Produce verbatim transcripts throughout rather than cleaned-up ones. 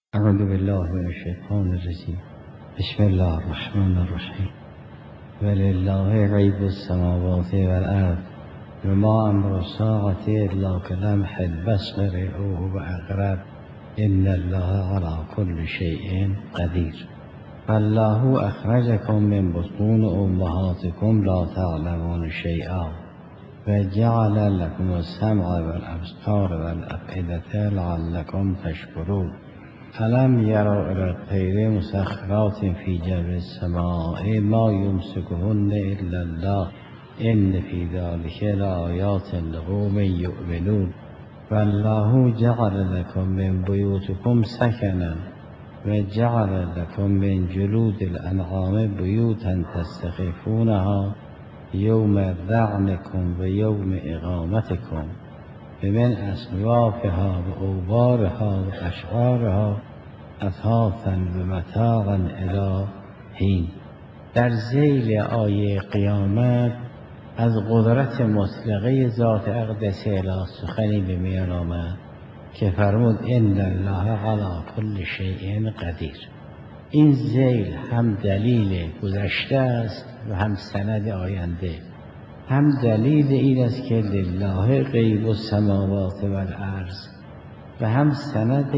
اعوذ بالله من الشیطان الرجیم. بسم الله الرحمن الرحیم. ولله غیب السماوات والارض وما امر الساعة الا كلمح البصر او هو اقرب ان الله على كل شيء قدیر. والله اخرجكم من بطون امهاتكم لا تعلمون شيئا وجعل لكم السمع والابصار والافئدة لعلكم تشکرون. الم یروا الی الطیر مسخرات فی جو السماء ما یمسکهن الا الله ان فی ذلک لآیات لقوم یؤمنون. والله جعل لكم من بیوتکم سکنا وجعل لكم من جلود الانعام بیوتا تستخفونها یوم ظعنکم و یوم اقامتکم ومن اصوافها و اوبارها و اشعارها اثاثا و متاعا الی حین. در ذیل آیه قیامت از قدرت مطلقه ذات اقدس اله سخنی به میان آمد که فرمود ان الله علی کل شیء قدیر. این ذیل هم دلیل گذشته است و هم سند آینده. هم دلیل این است که لله غیب السماوات والارض و هم سند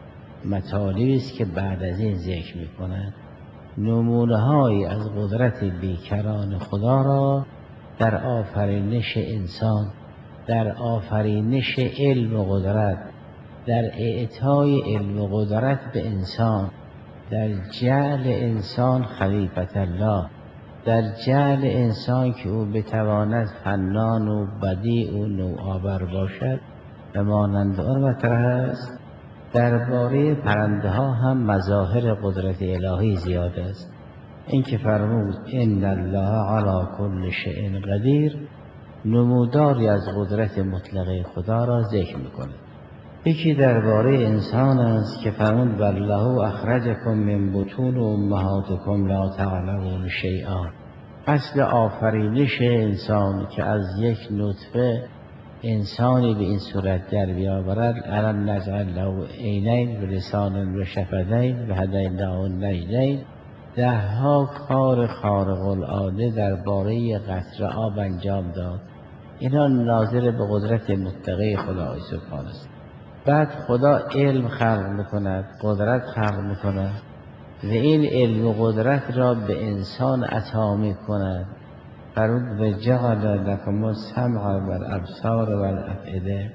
مطالبی است که بعد از این ذکر می‌کند. نمونه‌هایی از قدرت بیکران خدا را در آفرینش انسان، در آفرینش علم و قدرت، در اعطای علم و قدرت به انسان، در جعل انسان خلیفة الله، در جعل انسان که او بتواند فنان و بدیع و نوآور باشد و مانند آن مطرح است. درباره پرنده ها هم مظاهر قدرت الهی زیاد است. این که فرمود ان الله علی کل شیء قدیر نموداری از قدرت مطلقه خدا را ذکر می‌کند. یکی درباره انسان است که فرمود والله اخرجکم من بطون امهاتکم لا تعلمون شیئا. اصل آفرینش انسان که از یک نطفه انسانی به این صورت در بیاورد الم نجعل له عینین و لسانا و شفتین و هدیناه النجدین. ده ها کار خارق العاده درباره قطره آب انجام داد. اینا ناظر به قدرت مطلقه خدای سبحانه است. بعد خدا علم خلق میکند، قدرت خلق میکند و این علم و قدرت را به انسان عطا میکند. فرمود و جعل لکم السمع والابصار والافئده.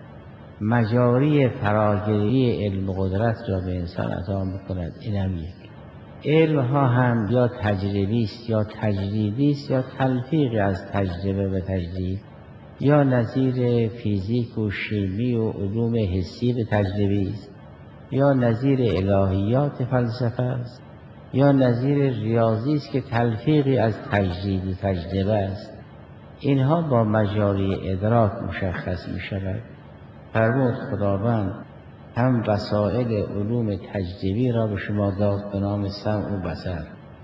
مجاری فراگیری علم و قدرت را به انسان عطا میکند. اینم یک. علم ها هم یا تجربی است یا تجریدی است یا تلفیقی از تجربه و تجرید، یا نظیر فیزیک و شیمی و علوم حسی به تجربی است، یا نظیر الهیات فلسفه است، یا نظیر ریاضی است که تلفیقی از تجرید و تجربه است. اینها با مجاری ادراک مشخص می شود. فرمود خداوند هم وسائل علوم تجربی را به شما داد به نام سمع و بصر،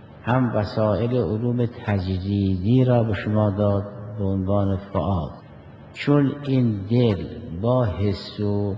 هم وسائل علوم تجریدی را به شما داد به عنوان فؤاد. چون این دل با حس و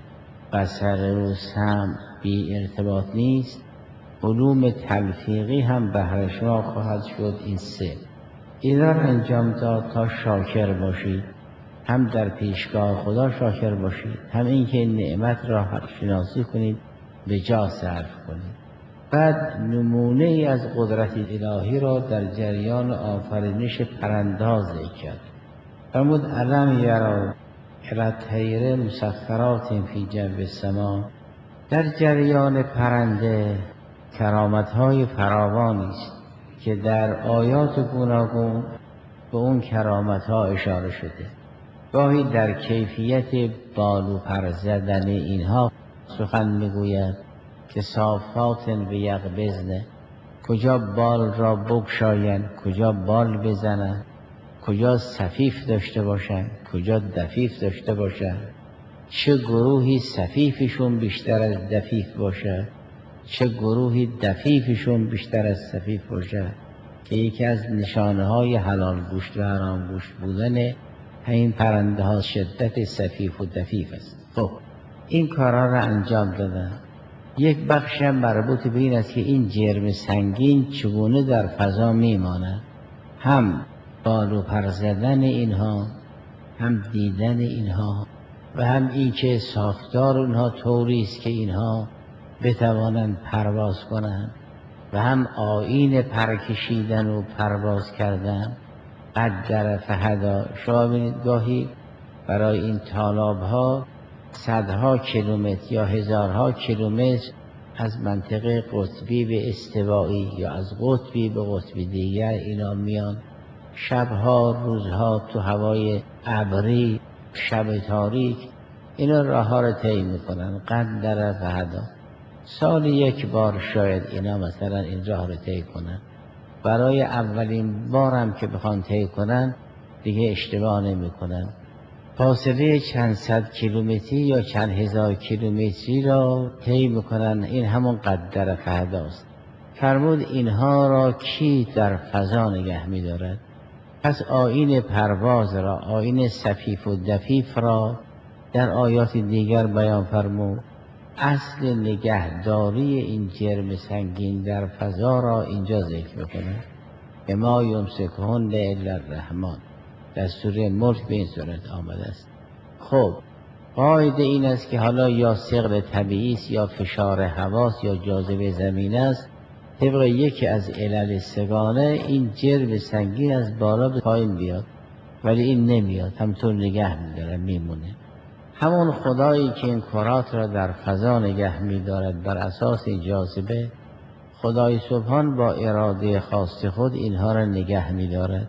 بصر و سمع بی ارتباط نیست، علوم تلفیقی هم بهر شما خواهد شد. این سه اینا را انجام داد تا شاکر باشید، هم در پیشگاه خدا شاکر باشید، هم اینکه نعمت را حق شناسی کنید، به جا صرف کنید. بعد نمونه ای از قدرت الهی را در جریان آفرینش پرنده ذکر کرد. فرمود الم یروا الی الطیر مسخرات فی جو السماء. در جریان پرنده کرامت‌های فراوانی است که در آیات گوناگون به اون کرامت‌ها اشاره شده. گاهی در کیفیت بالو پر زدن اینها سخن میگوید که صافات و یقبضن، کجا بال را بگشایند، کجا بال بزنند، کجا سفیف داشته باشند، کجا دفیف داشته باشند، چه گروهی سفیفشون بیشتر از دفیف باشد، چه گروهی دفیفشون بیشتر از سفیف باشد، که یکی از نشانه های حلال گوشت و حرام گوشت بودن همین پرنده ها شدت سفیف و دفیف است. خب این کارا را انجام دادن. یک بخش هم مربوط به این است که این جرم سنگین چگونه در فضا میماند، هم بال و پر زدن اینها، هم دیدن اینها، و هم این که ساختار اونها طوری است که اینها بتوانند پرواز کنند، و هم آیین پرکشیدن و پرواز کردن. قدر فهدا، شما ببینید گاهی برای این طالاب ها صدها کیلومتر یا هزارها کیلومتر از منطقه قطبی به استوایی یا از قطبی به قطب دیگر اینا میان، شبها روزها تو هوای ابری، شب تاریک، اینا راه ها رو طی میکنن. قدر فهدا، سال یک بار شاید اینا مثلا این راه رو طی کنن. برای اولین بارم که بخوان طی کنن دیگه اشتباه نمیکنن. فاصله چند صد کیلومتری یا چند هزار کیلومتری را طی میکنن. این همون قدر فهداست. فرمود اینها را کی در فضا نگه میدارد؟ پس آیین پرواز را، آیین سفیف و دفیف را در آیات دیگر بیان فرمود. اصل نگهداری این جرم سنگین در فضا را اینجا ذکر میکنه که ما یمسکهن الا الرحمن، در سوره ملک به این صورت آمده است. خب قاعده این است که حالا یا ثقل طبیعی است یا فشار هواست یا جاذبه زمین است، طبق یکی از علل سگانه این جرم سنگین از بالا به پایین بیاد، ولی این نمیاد، همطور نگه میداره، میمونه. همون خدایی که این کرات را در فضا نگه می‌دارد بر اساس جاذبه، خدای سبحان با اراده خاص خود اینها را نگه می‌دارد.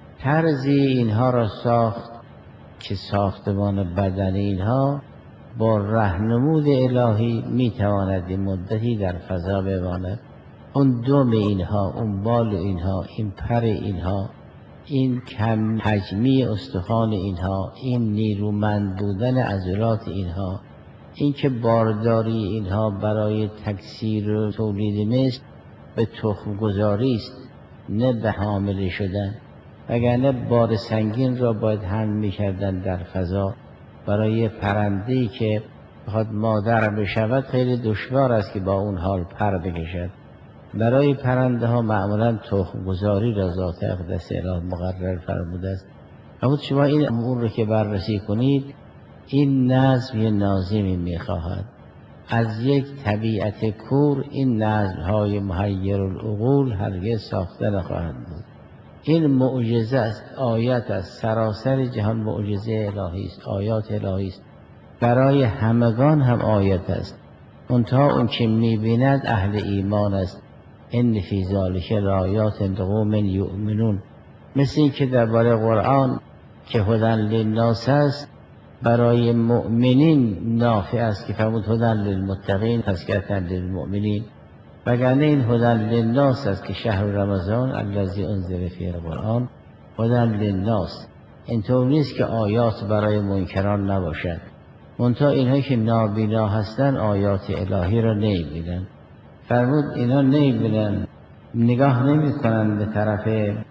طرزی اینها را ساخت که ساختمان بدن اینها با رهنمود الهی می‌تواند این مدتی در فضا بماند. اون دم اینها، اون بال اینها، این پر اینها، این کم حجمی استخوان اینها، این نیرومند بودن عضلات اینها، این که بارداری اینها برای تکثیر و تولید مثل به تخم گذاری است، نه به حامله شدن. وگرنه بار سنگین را باید حمل می‌کردن در فضا. برای پرنده‌ای که بخواد مادر بشود خیلی دشوار است که با اون حال پر بکشد. برای پرنده ها معمولا تخم گذاری را ذات اقدس اله مقرر فرموده است. اما شما این امور رو که بررسی کنید، این نظم یه ناظمی میخواهد. از یک طبیعت کور این نظم های محیر العقول هرگز ساخته نخواهد بود. این معجزه است، آیت است، سراسر جهان معجزه الهی است، آیات الهی است، برای همگان هم آیت است. منتها اون که میبیند اهل ایمان است. ان فی ذلک لآیات لقوم یؤمنون. مثل این که درباره قرآن که هدی للناس است، برای مؤمنین نافع است که فرمود هدی للمتقین تذکرة للمؤمنین. وگرنه این هدی للناس است که شهر رمضان الذی انزل فیه القرآن هدی للناس. اینطور نیست که آیات برای منکران نباشد، منتها اینها که نابینا هستند آیات الهی را نمی‌بینند. فرمود اینا نمی‌بینن، نگاه نمی‌کنن به طرف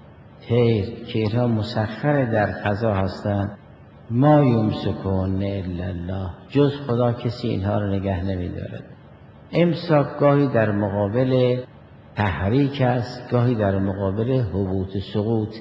طیر که اینها مسخر در فضا هستند. ما یمسکون الا الله، جز خدا کسی اینها را نگه نمی‌دارد. امساک گاهی در مقابل تحریک است، گاهی در مقابل هبوط سقوط.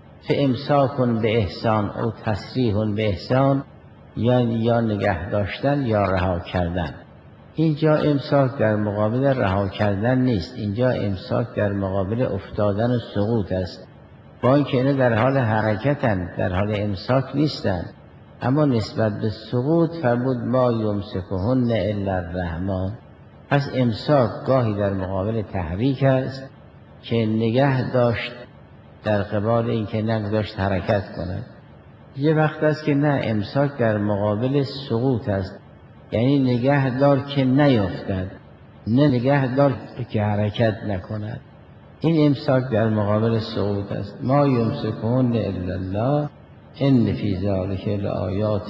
فامساک به احسان او تسریح به احسان، یا یا نگه داشتن یا رها کردن. اینجا امساک در مقابل رها کردن نیست، اینجا امساک در مقابل افتادن و سقوط است. با اینکه اینا در حال حرکتن، در حال امساک نیستن، اما نسبت به سقوط فرمود ما یمسکهن الا الرحمن. پس امساک گاهی در مقابل تحریک است که نگه داشت در قبال اینکه نگذاشت حرکت کند. یه وقت است که نه، امساک در مقابل سقوط است، یعنی نگه دار که نیفتد، نه نگه دار که حرکت نکند. این امساک در مقابل سقوط است. ما یمسکون الا الله ان فی ذلک لآیات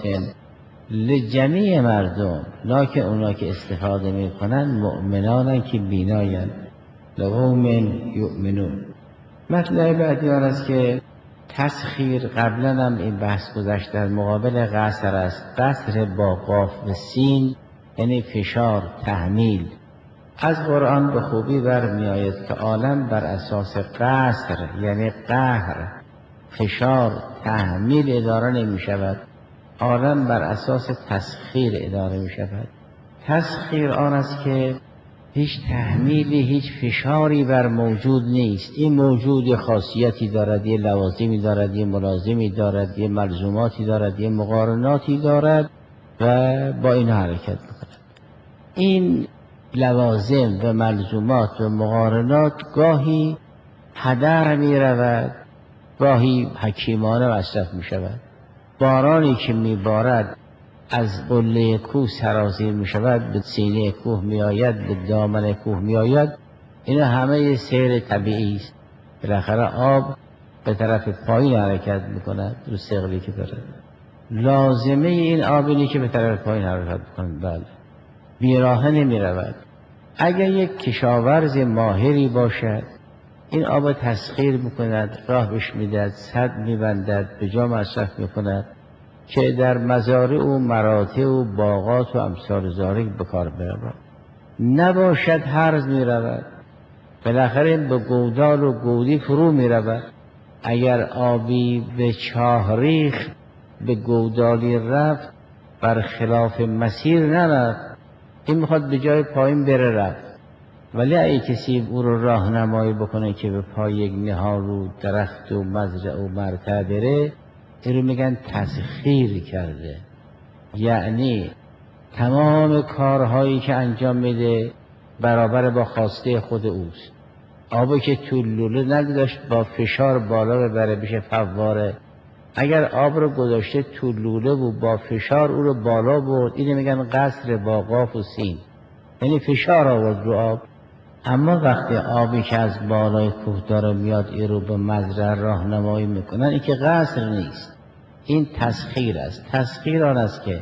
لجمیع مردم، لکن اونا که استفاده میکنن مؤمنانن که بیناین. لقوم یؤمنون. مطلب بعدی آن است که تسخیر، قبلا هم این بحث گذشت، در مقابل قصر است. قصر با قاف و سین یعنی فشار، تحمیل. از قرآن به خوبی برمی آید که عالم بر اساس قصر یعنی قهر، فشار، تحمیل اداره نمی شود. عالم بر اساس تسخیر اداره می شود. تسخیر آن است که هیچ تحمیلی، هیچ فشاری بر موجود نیست. این موجود خاصیتی دارد، یه لوازمی دارد، یه ملازمی دارد، یه ملزوماتی دارد، یه مقارناتی دارد و با این حرکت میکند. این لوازم و ملزومات و مقارنات گاهی هدر می رود، گاهی حکیمانه مصرف می شود. بارانی که می بارد از قله کوه سرازیر می شود، به سینه کوه می آید، به دامن کوه می آید. این همه سیر طبیعی است. بالاخره آب به طرف پایین حرکت می کند، رو ثقلی که دارد. لازمه این آب اینه که به طرف پایین حرکت کند. بله، بیراه نمی رود. اگر یک کشاورز ماهری باشد، این آب تسخیر می کند، راه بش می دهد، سد می بندد، به جا مصرف می کند که در مزارع و مراتع و باغات و امثال ذالک به کار برود. نباشد هرز می رود، بالاخره به گودال و گودی فرو می رود. اگر آبی به چاه ریخت، به گودالی رفت، بر خلاف مسیر نرفت، این میخواد به جای پایین بره رفت. ولی اگه کسی او رو راهنمایی بکنه که به پای یک نهال و درخت و مزرعه و مرتع بره، این رو میگن تسخیر کرده. یعنی تمام کارهایی که انجام میده برابر با خواسته خود اوست. آبی که تو لوله نداشت با فشار بالا ببره بشه فواره، اگر آب رو گذاشته تو لوله و با فشار او رو بالا برد، اینو میگن قصر با قاف و سین، یعنی فشار آورد رو آب. اما وقتی آبی که از بالای کوه داره میاد این رو به مزرعه راهنمایی میکنن، این که قصر نیست، این تسخیر است. تسخیر آن است که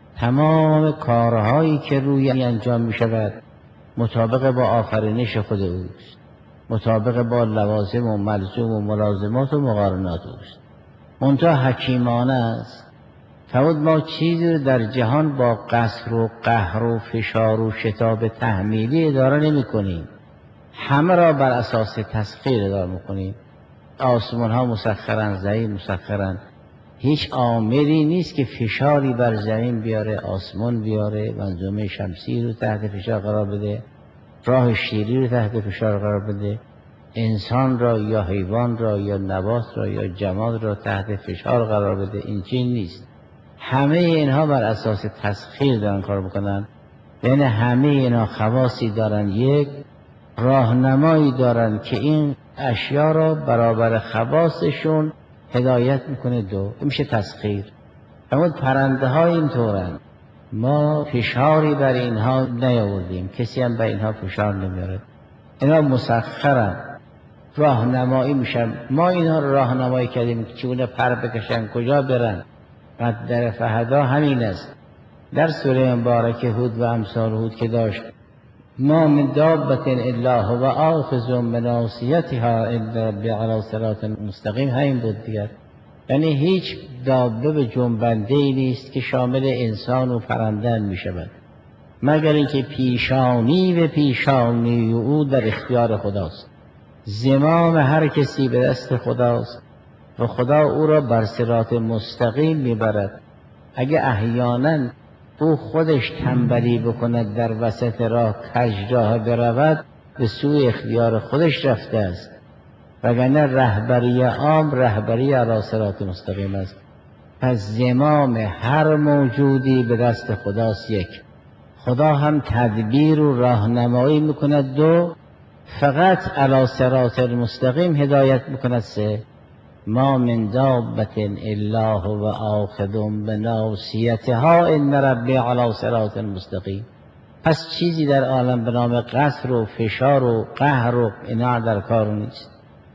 تمام کارهایی که روی انجام میشود مطابق با آفرینش خود اوست، مطابق با لوازم و ملزوم و ملازمات و مقارنات اوست. منتها حکیمانه است. فرمود ما چیزی رو در جهان با قصر و قهر و فشار و شتاب تحمیلی اداره نمی کنیم، همه را بر اساس تسخیر اداره میکنیم. آسمان ها مسخرن، زمین مسخرن، هیچ عاملی نیست که فشاری بر زمین بیاره، آسمان بیاره، منظومه شمسی رو تحت فشار قرار بده، راه شیری رو تحت فشار قرار بده، انسان را یا حیوان را یا نبات را یا جماد را تحت فشار قرار بده. این چیز نیست. همه اینها بر اساس تسخیر دارن کار بکنن. یعنی همه اینها خواصی دارن، یک راهنمایی دارن که این اشیا را برابر خواصشون هدایت میکنه. دو این میشه تسخیر. اما پرنده ها اینطورن، ما فشاری بر اینها نیاوردیم، کسی هم بر اینها فشار نمیاره، اینا مسخرن، راهنمایی میشن. ما اینها راهنمایی کردیم که چگونه پر بکشن، کجا برن. قدر فهدا همین است. در سوره مبارکه هود و امثال هود که داشت ما من دابة الا هو آخذ بناصیتها الا ربی علی صراط مستقیم، همین بود دیگر. یعنی هیچ دابه به جنبنده ای نیست که شامل انسان و پرنده می شود مگر اینکه پیشانی و پیشانی او در اختیار خداست. زمام هر کسی به دست خداست و خدا او را بر صراط مستقیم میبرد. اگه احیانا او خودش تنبلی بکند در وسط راه کج راه برود، به سوی اختیار خودش رفته است، وگرنه رهبری عام رهبری علی صراط مستقیم است. پس زمام هر موجودی به دست خداست. یک، خدا هم تدبیر و راهنمایی میکند. دو، فقط علی صراط المستقیم هدایت میکند. سه، ما من دابة الا هو آخذ بناصیتها ان ربی علی صراط مستقیم. پس چیزی در عالم به نام قصر و فشار و قهر و اینا در کار نیست.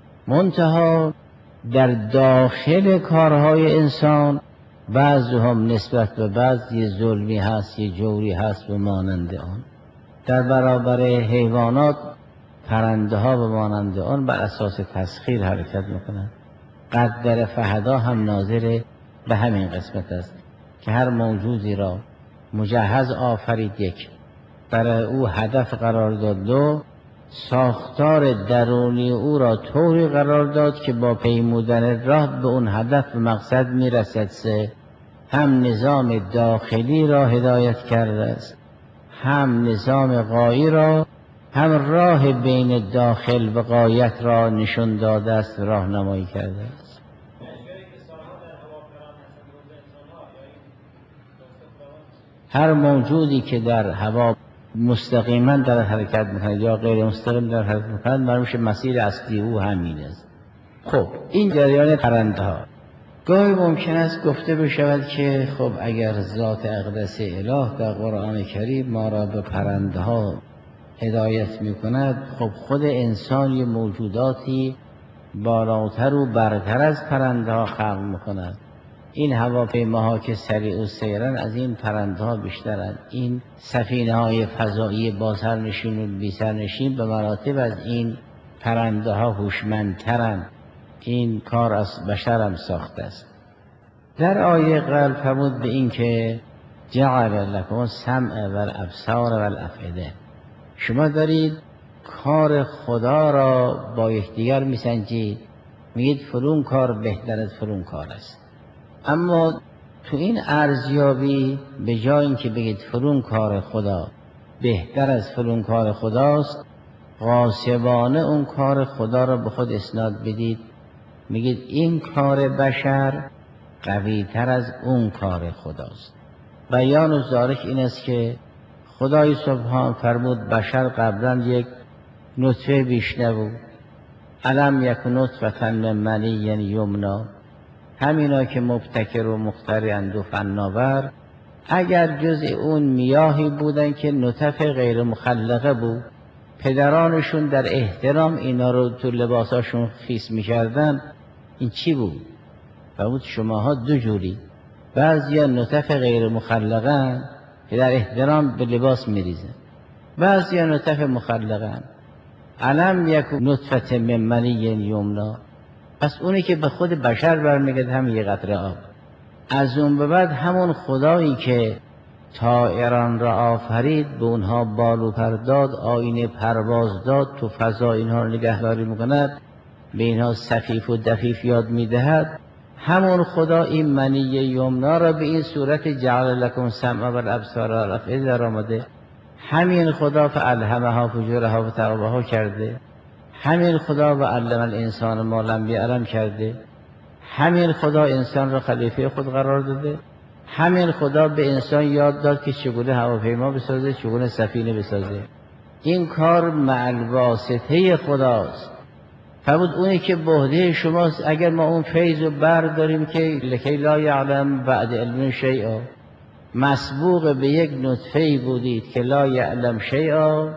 منتها در داخل کارهای انسان بعضی هم نسبت به بعضی ظلمی هست، یه جوری هست و مانند آن. در برابر حیوانات پرنده ها و مانند آن بر اساس تسخیر حرکت میکنند. قدر فهدا هم ناظر به همین قسمت است که هر موجودی را مجهز آفرید. یک، برای او هدف قرار داد. دو، ساختار درونی او را طوری قرار داد که با پیمودن راه به اون هدف و مقصد میرسد. سه، هم نظام داخلی را هدایت کرده است، هم نظام غایی را، هم راه بین داخل و غایت را نشون داده است و راهنمایی کرده است. هر موجودی که در هوا مستقیما در حرکت میکند یا غیر مستقیم در حرکت میکند، معلوم میشه مسیر اصلی او همین است. خب این جریان پرنده ها. گاهی ممکن است گفته بشود که خب اگر ذات اقدس اله در قرآن کریم ما را به پرنده ها هدایت میکند، خب خود انسان یه موجوداتی بالاتر و برتر از پرنده ها خلق میکند. این هواپیماها که سریع و سیرن از این پرنده ها بیشترند. این سفینه های فضایی با سرنشین و بی سرنشین به مراتب از این پرنده ها هوشمندترند. این کار از بشر هم ساخته است. در آیه قبل فرمود به این که جعل لکم السمع والابصار والافئده، شما دارید کار خدا را با یکدیگر میسنجید، میگید فلون کار بهتر از فلون کار است. اما تو این ارزیابی به جای اینکه بگید فلون کار خدا بهتر از فلون کار خداست، غاصبانه اون کار خدا را به خود اسناد بدید، میگید این کار بشر قوی تر از اون کار خداست. بیان و ذالک این است که خدای سبحان فرمود بشر قبلا یک نطفه بیش نبود. الم یک نطفة من منی یمنا، همینا که مبتکر و مخترعند و فناور، اگر جز اون میاهی بودن که نطفه غیر مخلقه بود، پدرانشون در احترام اینا رو تو لباساشون خیس میکردن، این چی بود؟ فرمود شماها دو جوری، بعضی ها نطفه غیر مخلقه که در احترام به لباس میریزن، بعضی ها نطفه مخلقه. علم یک نطفه من منی یمنا، پس اونی که به خود بشر برمیگرد هم یه قطره آب. از اون به بعد همون خدایی که طائران را آفرید، به اونها بال و پر داد، آینه پرواز داد، تو فضا اینها رو نگهداری میکند، به اینها سفیف و دفیف یاد میدهد، همون خدا این منی یمنا را به این صورت جعل لکم السمع والابصار والافئده در آمده. همین خدا فالهمها فجورها و تقواها کرده، همین خدا و علم الانسان ما لم یعلم کرده، همین خدا انسان را خلیفه خود قرار داده، همین خدا به انسان یاد داد که چگونه هواپیما بسازه، چگونه سفینه بسازه. این کار مع الواسطه خداست. فرمود اونی که بهده شماست، اگر ما اون فیض رو برداریم که لکی لا یعلم بعد علم شیئا، مسبوق به یک نطفه‌ای بودید که لا یعلم شیئا،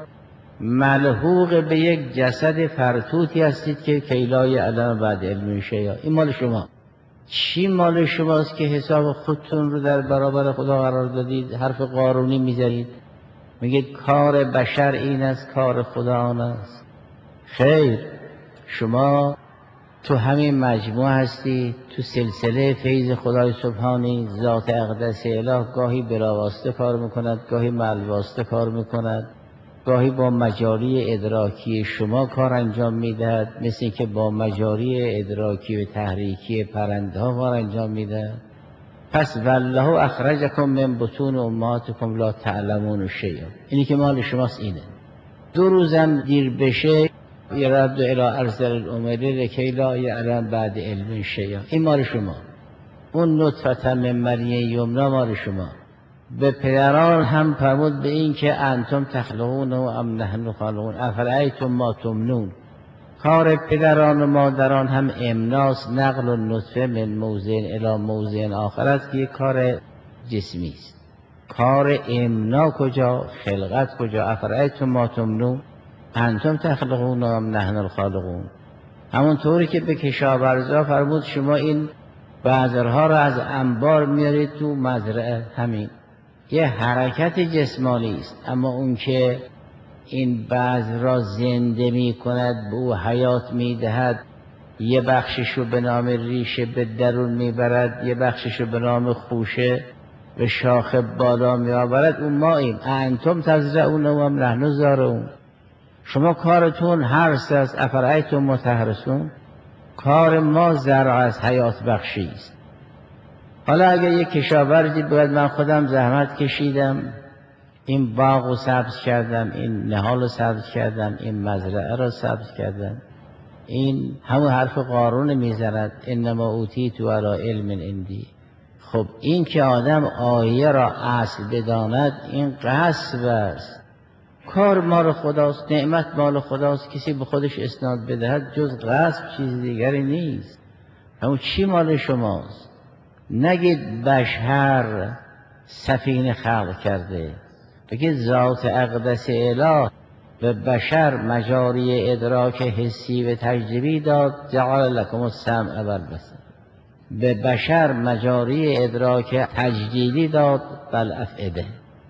ملحوق به یک جسد فرتوتی هستید که کی لا یعلم بعد علم شیئا. این مال شما. چی مال شماست که حساب خودتون رو در برابر خدا قرار دادید، حرف قارونی میزنید، میگید کار بشر این است، کار خدا آن است؟ خیر، شما تو همین مجموعه هستی، تو سلسله فیض خدای سبحانی. ذات اقدس اله گاهی بلاواسطه کار میکند، گاهی ملواسطه کار میکند، گاهی با مجاری ادراکی شما کار انجام میدهد، مثل اینکه با مجاری ادراکی و تحریکی پرنده ها کار انجام میدهد. پس والله اخرجکم من بطون امهاتکم لا تعلمون شیئا، اینی که مال شماست اینه. دو روزم دیر بشه یرد الی ارذل الامور لکی لا یعلم بعد علم شیئا، این مال شما. اون نطفه من منی یمنا مال شما. به پدران هم فرمود به این که انتم تخلقون و ام نحن خالقون افرأیتم ما تمنون. کار پدران و مادران هم امناس، نقل و نطفه من موضع الی موضع آخر است که یک کار جسمی است. کار امنا کجا؟ خلقت کجا؟ افرأیتم ما تمنون انتم تخلقون و ام نحن الخالقون. همونطوری که به کشاورزا فرمود شما این بذرها را از انبار میارید تو مزرعه، همین یه حرکت جسمانی است. اما اون که این بذر را زنده می کند، به او حیات می دهد، یه بخشش رو به نام ریشه به درون می برد، یه بخشش رو به نام خوشه به شاخ بالا می آورد اون ماییم. انتم تزرعون و ام نحن زارعون. شما کارتون حرث است، افرایتم ما تحرثون. کار ما زرع از حیات بخشی است. حالا اگر یک کشاورزی باید من خودم زحمت کشیدم، این باغ رو سبز کردم، این نهال رو سبز کردم، این مزرعه رو سبز کردم، این همون حرف قارون میزند انما اوتیت علی علم عندی. خب این که آدم آیه را اصل بداند این غصب است. کار مال خداست، نعمت مال خداست، کسی به خودش اسناد بدهد جز غصب چیز دیگری نیست. همون چی مال شماست؟ نگید بشر سفینه خلق کرده، بگید ذات اقدس اله به بشر مجاری ادراک حسی و تجربی داد. جعل لکم السمع والبصر. به بشر مجاری ادراک تجدیدی داد بالافئده.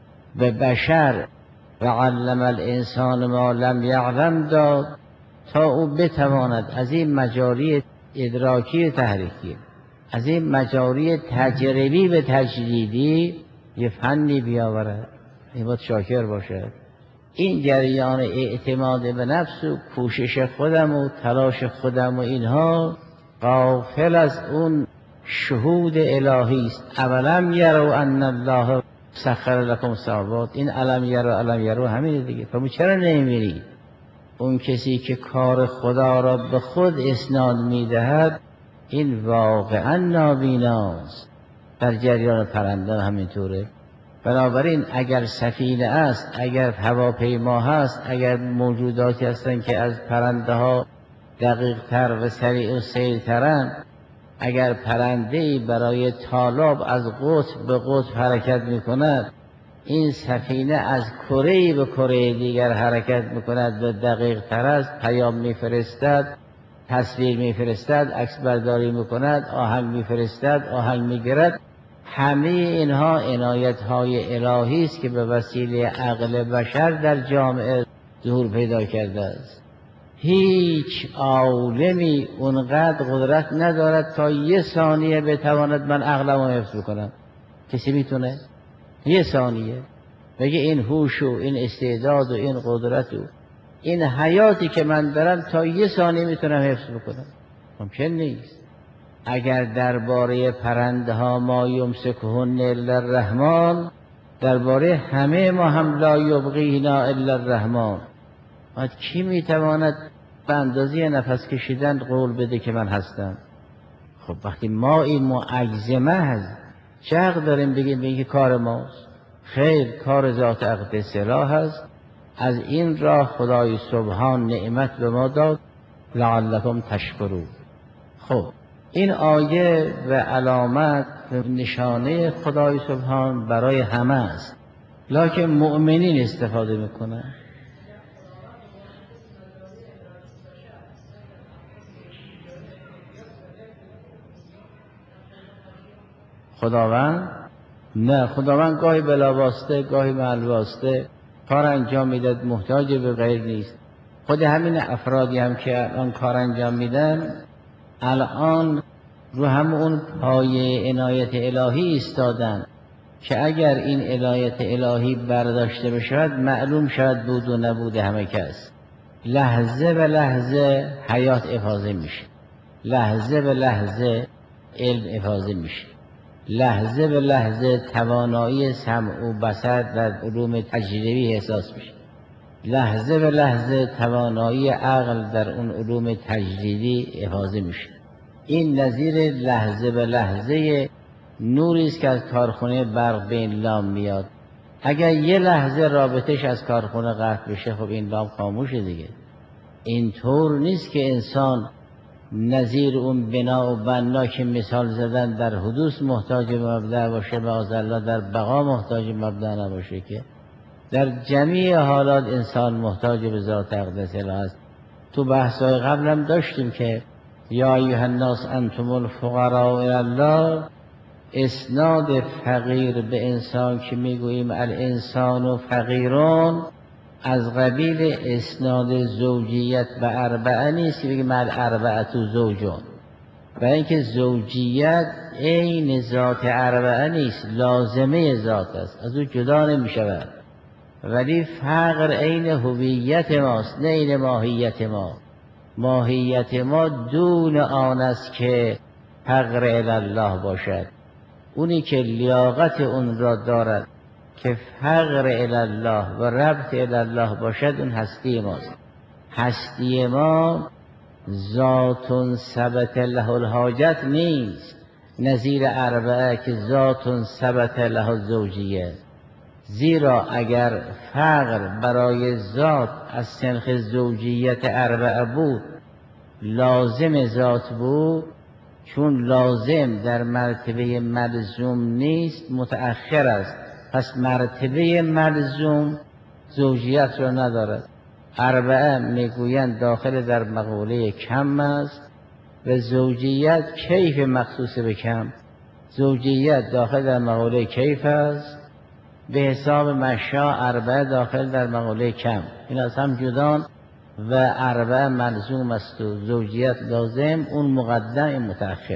به بشر و علم الانسان ما لم یعلم داد تا او بتواند از این مجاری ادراکی تحریکی، از این مجاری تجربی به تجدیدی یه فنی بیاورد. این باید شاکر باشد. این جریان اعتماد به نفس و کوشش خودم و تلاش خودم و اینها غافل از اون شهود الهی است. اولم یرو ان الله سخر لکم السماوات. این علم یرو علم یرو همینه دیگه. تو چرا نمیری؟ اون کسی که کار خدا را به خود اسناد میدهد این واقعا نابیناست. در جریان پرنده همینطوره. بنابراین اگر سفینه است، اگر هواپیما هست، اگر موجوداتی هستند که از پرنده ها دقیق تر و سریع و سیرترند، اگر پرنده‌ای برای طالاب از قطب به قطب حرکت می‌کند، این سفینه از کره‌ای به کره دیگر حرکت می‌کند و دقیق تر است، پیام می‌فرستد، تصویر می‌فرستد، عکس برداری می‌کند، آهنگ می‌فرستد، آهنگ می‌گیرد. همه اینها عنایت‌های الهی است که به وسیله عقل بشر در جامعه ظهور پیدا کرده است. هیچ عالمی اونقدر قدرت ندارد تا یه ثانیه بتواند من عقلمو حفظ بکنم. کسی میتونه؟ یه ثانیه بگه این هوش و این استعداد و این قدرت و این حیاتی که من دارم تا یه ثانیه میتونم حفظ بکنم؟ ممکن نیست. اگر درباره پرنده ها ما یمسکهن الا الرحمن، درباره همه ما هم لا یبغینا الا الرحمن. بعد کی میتواند به اندازه نفس کشیدن قول بده که من هستم؟ خب وقتی ما این معجزه هست چه حق داریم بگیم بگیم کار ماست؟ خیر، کار ذات اقدس اله هست. از این راه خدای سبحان نعمت به ما داد لعلکم تشکرون. خب این آیه و علامت و نشانه خدای سبحان برای همه است، لکن مؤمنین استفاده میکنن. خداوند نه، خداوند گاهی بلاواسطه گاهی معلواسطه کار انجام میداد، محتاج به غیر نیست. خود همین افرادی هم که الان کار انجام میدن الان رو هم اون پایه عنایت الهی ایستادن که اگر این عنایت الهی برداشته بشود معلوم شود بود و نبود همه کس. لحظه به لحظه حیات افاضه میشه، لحظه به لحظه علم افاضه میشه، لحظه به لحظه توانایی سمع و بصر در علوم تجربی احساس میشه، لحظه به لحظه توانایی عقل در اون علوم تجریدی افاضه میشه. این نظیر لحظه به لحظه نوری است که از کارخونه برق به این لام میاد. اگر یه لحظه رابطش از کارخونه قطع بشه خب این لام خاموشه دیگه. اینطور نیست که انسان نظیر اون بنا و بنا که مثال زدن در حدوث محتاج به مبدأ باشه، معاذالله در بقا محتاج به مبدأ نباشه، که در جمیع حالات انسان محتاج به ذات اقدس اله است. تو بحث‌های قبلم داشتیم که یا ایها الناس انتم الفقراء الی الله، اسناد فقیر به انسان که میگوییم الانسان و فقیرون از قبیل اسناد زوجیت به اربعه نیست که بگیم الاربعه زوجون. برای اینکه زوجیت عین ذات اربعه نیست، لازمه ذات است، از او جدا نمی شود، ولی فقر عین هویت ماست نه عین ماهیت ما. ماهیت ما دون آن است که فقر الی الله باشد. اونی که لیاقت اون را دارد که فقر الی الله و ربط الی الله باشد، اون هستی ماست. هستی ما ذات ثبت له الحاجت نیست، نظیر اربعه که ذات ثبت له الزوجیه. زیرا اگر فقر برای ذات از سنخ زوجیت اربعه بود، لازم ذات بود، چون لازم در مرتبه ملزوم نیست، متأخر است، پس مرتبه ملزوم زوجیت را ندارد. اربعه میگویند داخل در مقوله کم است و زوجیت کیف مخصوص به کم. زوجیت داخل در مقوله کیف است، به حساب مشا اربعه داخل در مقوله کم. این از هم جدان و اربعه ملزوم است و زوجیت لازم، اون مقدم این متأخر.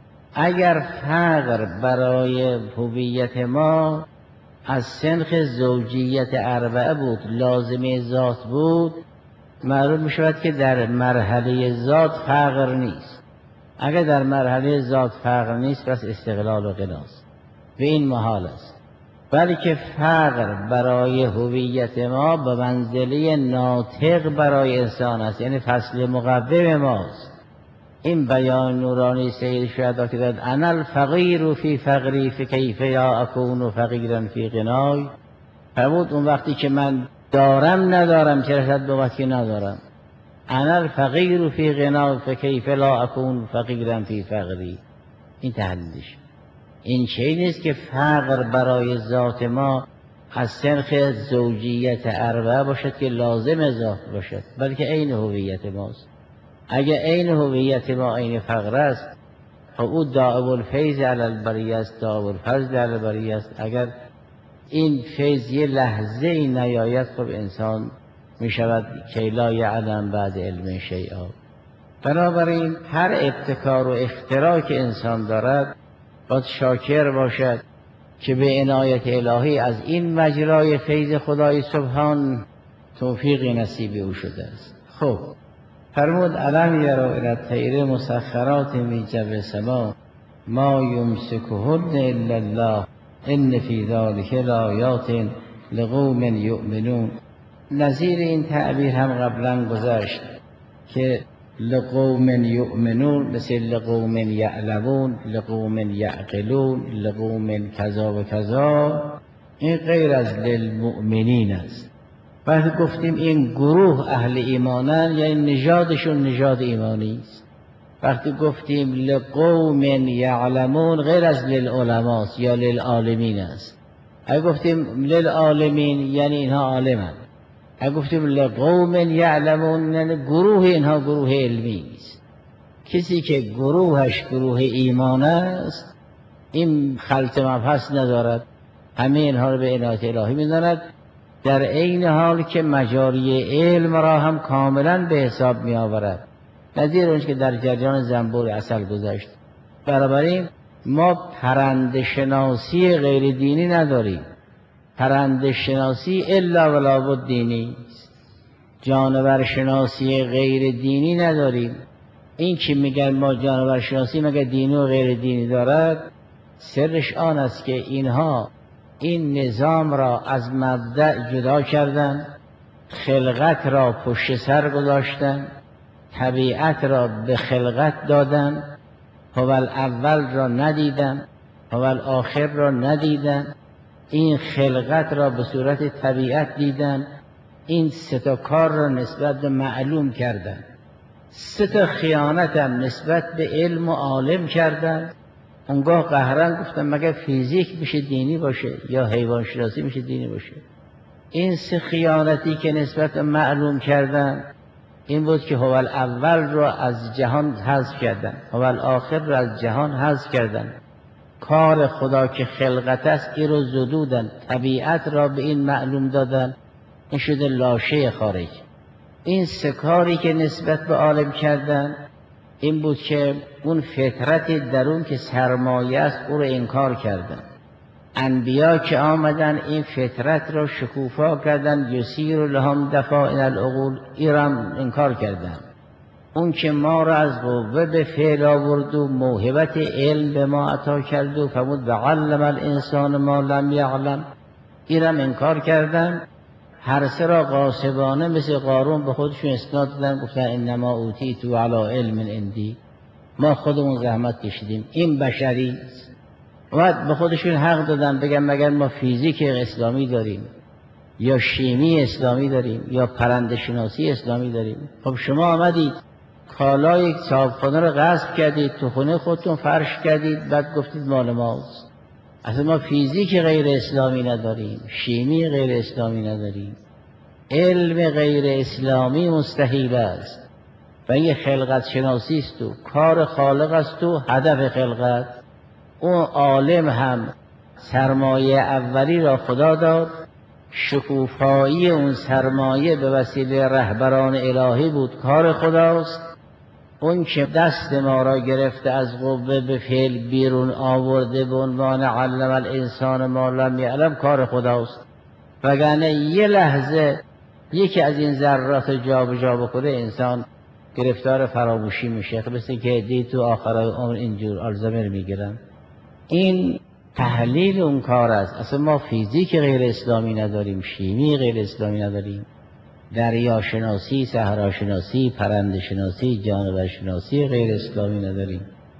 اگر فقر برای هویت ما از سنخ زوجیت اربعه بود، لازمه ذات بود، معلوم می شود که در مرحله ذات فقر نیست. اگر در مرحله ذات فقر نیست، پس استقلال و غناست، به این محال است. بلکه فقر برای هویت ما به منزله ناطق برای انسان است، یعنی فصل مقوم ماست. این بیان نورانی سید شهدا که داد انا الفقیر فی فقری فکیف یا اکون فقیرا فی غنای، فرمود اون وقتی که من دارم ندارم چه رسد به وقتی ندارم. انا الفقیر فی غنای فکیف لا اکون فقیرا فی فقری. این تحلیلش. این چیزی نیست که فقر برای ذات ما از سنخ زوجیت اربعه باشد که لازم ذات باشد، بلکه عین هویت ماست. اگر عین هویت ما عین فقر است، خب او دائم الفیض علی البریه است، دائم الفضل علی البریه است. اگر این فیض یه لحظه ای نیاید، خب انسان می شود که لا یعلم بعد علم شیئا. بنابراین هر ابتکار و اختراع که انسان دارد باید شاکر باشد که به عنایت الهی از این مجرای فیض خدای سبحان توفیقی نصیب او شده است. خب فرمود علم یرو الی الطیر مسخرات فی جو السما ما یمسکهن الا الله ان فی ذلک لآیات لقوم یؤمنون. نظیر این تعبیر هم قبلا گذشت که لقوم یؤمنون مثل لقوم یعلمون، لقوم یعقلون، لقوم کذا و کذا، این غیر از للمؤمنین است. وقتی گفتیم این گروه اهل ایمانن، یعنی نژادشون نژاد ایمانی است. وقتی گفتیم لقوم یعلمون، غیر از للعلماست یا للعالمین است. اگه گفتیم للعالمین یعنی اینها عالمند. اگه گفتیم لقوم یعلمون یعنی گروه اینها گروه علمی است. کسی که گروهش گروه ایمان است، این خلط مبحث ندارد، همه اینها رو به عنایت الهی می‌داند، در عین حال که مجاری علم را هم کاملا به حساب می آورد، نظیر اونش که در جریان زنبور عسل گذشت. بنابراین ما پرنده شناسی غیر دینی نداریم. پرنده شناسی الا ولا بد دینی است. جانور شناسی غیر دینی نداریم. این که میگن ما جانور شناسی مگر دینی و غیر دینی دارد، سرش آن است که اینها این نظام را از مبدأ جدا کردند، خلقت را پشت سر گذاشتند، طبیعت را به خلقت دادند، هو الاول را ندیدند، هو الاخر را ندیدند، این خلقت را به صورت طبیعت دیدند، این سه تا کار را نسبت به معلوم کردند. سه تا خیانت هم نسبت به علم و عالم کردند. اونگاه قهرن گفتن مگر فیزیک میشه دینی باشه یا حیوان شناسی میشه دینی باشه؟ این سه خیانتی که نسبت به معلوم کردن این بود که هو الاول را از جهان حذف کردن، هو الاخر را از جهان حذف کردن. کار خدا که خلقت است این رو زدودن، طبیعت را به این معلوم دادن، این شده لاشه خارج. این سه کاری که نسبت به عالم کردن، این بود که اون فطرت درون که سرمایه است او رو انکار کردن. انبیا که آمدن این فطرت را شکوفا کردن، یسیر لهم دفائن العقول، ایران انکار کردن. اون که ما را از قوه به فعل آورد و موهبت علم به ما عطا کرد و فرمود و علم الانسان ما لم یعلم، ایران انکار کردن. هر سه را غاصبانه مثل قارون به خودشون اسناد دادن، گفتن انما اوتیت علی علم عندی، ما خودمون زحمت کشیدیم، این بشری. و به خودشون حق دادن بگن مگر ما فیزیک اسلامی داریم یا شیمی اسلامی داریم یا پرنده شناسی اسلامی داریم؟ خب شما آمدید کالای صاحبخانه رو غصب کردید، تو خونه خودتون فرش کردید، بعد گفتید مال ماست. اصلا ما فیزیک غیر اسلامی نداریم، شیمی غیر اسلامی نداریم، علم غیر اسلامی مستحیل است و این خلقت شناسی است و کار خالق است و هدف خلقت. اون عالم هم سرمایه اولی را خدا داد، شکوفایی اون سرمایه به وسیله رهبران الهی بود، کار خداست. اون که دست ما را گرفته از قوه به فعل بیرون آورده به عنوان علم الانسان ما لم یعلم، کار خداست. وگرنه یه لحظه یکی از این ذرات جا به جا بکنه انسان گرفتار فراموشی میشه، مثل که دی تو آخر عمر اینجور آلزایمر میگیرن. این تحلیل اون کار است. اصلا ما فیزیک غیر اسلامی نداریم، شیمی غیر اسلامی نداریم، دریاشناسی، صحراشناسی، پرنده شناسی، جانور شناسی غیر اسلامی نداریم.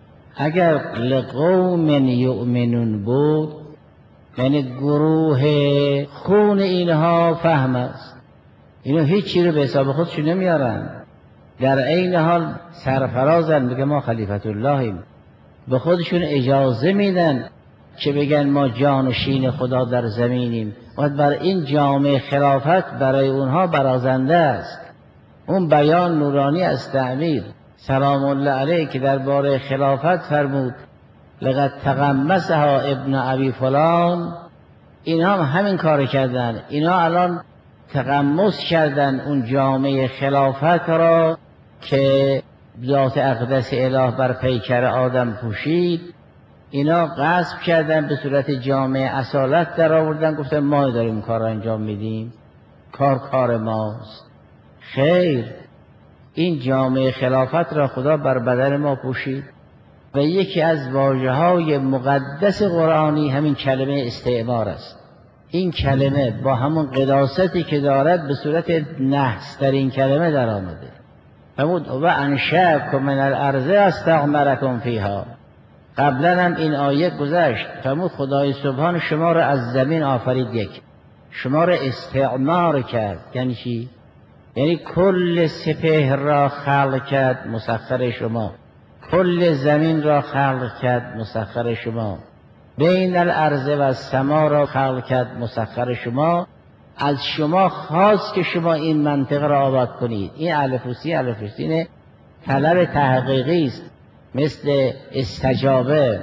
اگر لقوم یؤمنون بود یعنی گروه خون اینها فهم است، اینو هیچی رو به حساب خودشون نمیارن، در عین حال سرفرازن بگه ما خلیفت اللهیم، به خودشون اجازه میدن که بگن ما جانشین خدا در زمینیم و بر این جامعه خلافت برای اونها برازنده است. اون بیان نورانی از تعمیر سلام الله علیه که درباره خلافت فرمود لقد تقمصها ابن ابی فلان، اینا هم همین کار کردن. اینا الان تقمص کردن اون جامعه خلافت را که ذات اقدس اله بر پیکر آدم پوشید، اینا غصب کردن، به صورت جامعه اصالت در آوردن، گفتن ما داریم کار را انجام میدیم، کار کار ماست. خیر، این جامعه خلافت را خدا بر بدن ما پوشید و یکی از واژه‌های مقدس قرآنی همین کلمه استعمار است. این کلمه با همون قداستی که دارد به صورت نحس در این کلمه در آمده. فرمود و انشأکم من الارض استعمرکم فیها. قبلا هم این آیه گذشت، فرمود خدای سبحان شما را از زمین آفرید، یک شما را استعمار کرد. یعنی چی؟ یعنی کل سپهر را خلق کرد مسخر شما، کل زمین را خلق کرد مسخر شما، بین الارض و السما را خلق کرد مسخر شما. از شما خواست که شما این منطقه را آباد کنید. این الف و سی الف و سین طلب تحقیقی است، مثل استجابه.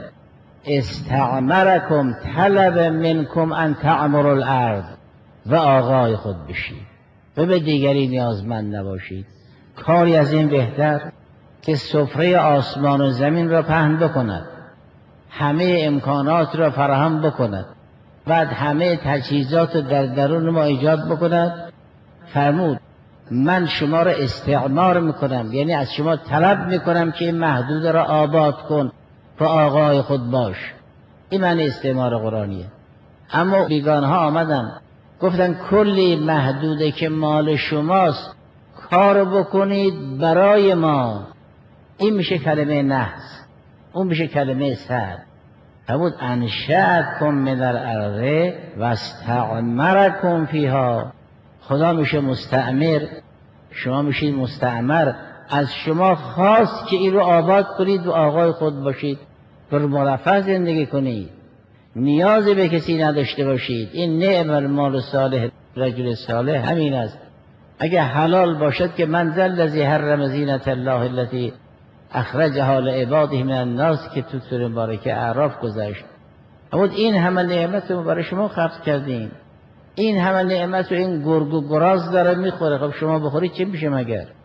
استعمرکم طلب منکم ان تعمروا الارض، و آقای خود بشید و به دیگری نیازمند نباشید. کاری از این بهتر که سفره آسمان و زمین را پهن بکند، همه امکانات را فراهم بکند، بعد همه تجهیزات در درون ما ایجاد بکند. فرمود من شما را استعمار میکنم، یعنی از شما طلب میکنم که این محدود را آباد کن و آقای خود باش. این معنی استعمار قرآنیه. اما بیگانه ها آمدن گفتن کلی محدوده که مال شماست، کار بکنید برای ما. این میشه کلمه نحس، اون میشه کلمه سر. فرمود انشأکم من الارض و استعمرکم فیها. خدا میشه مستعمر، شما میشید مستعمر. از شما خواست که این رو آباد کنید و آقای خود باشید، بر مرفه زندگی کنید، نیازی به کسی نداشته باشید. این نعم المال صالح رجل صالح همین است. اگه حلال باشد که من ذا الذی حرم زینة الله التي اخرجها لعباده من الناس که تو سوره مبارکه اعراف گذشت. اما این همه نعمت رو برای شما خرج کردیم، این همه نعمت رو این گرگ و گراز داره میخوره، خب شما بخورید چه میشه؟ مگر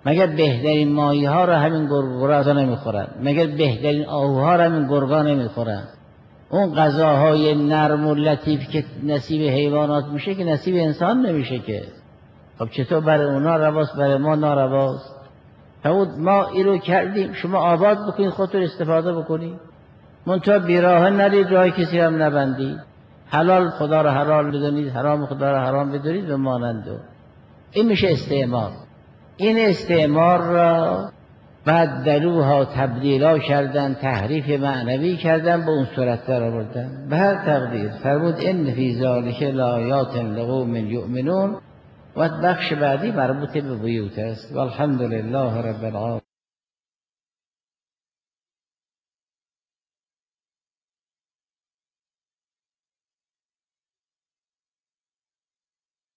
مگر بهترین ماهی ها را همین گرگ‌ها نمیخورن؟ مگر بهترین آهوها را همین گرگ‌ها نمیخورن؟ اون غذاهای نرم و لطیف که نصیب حیوانات میشه که نصیب انسان نمیشه که. خب چطور برای اونا رواست برای ما نارواست؟ ما اینو کردیم، شما آباد بکنید، خودتون استفاده بکنید، منتها بیراه نرید، راه کسی هم نبندید، حلال خدا را حلال بدونید، حرام خدا را حرام بدونید و مانند. این میشه استعمار. این استعمار را بعد دلوها تبدیلا کردن، تحریف معنوی کردن، به اون صورت در آوردن. به هر تقدیر فرمود ان فی ذلک لآیات لقوم یؤمنون و بخش بعدی مربوط به بیوت است. والحمد لله رب العالمین.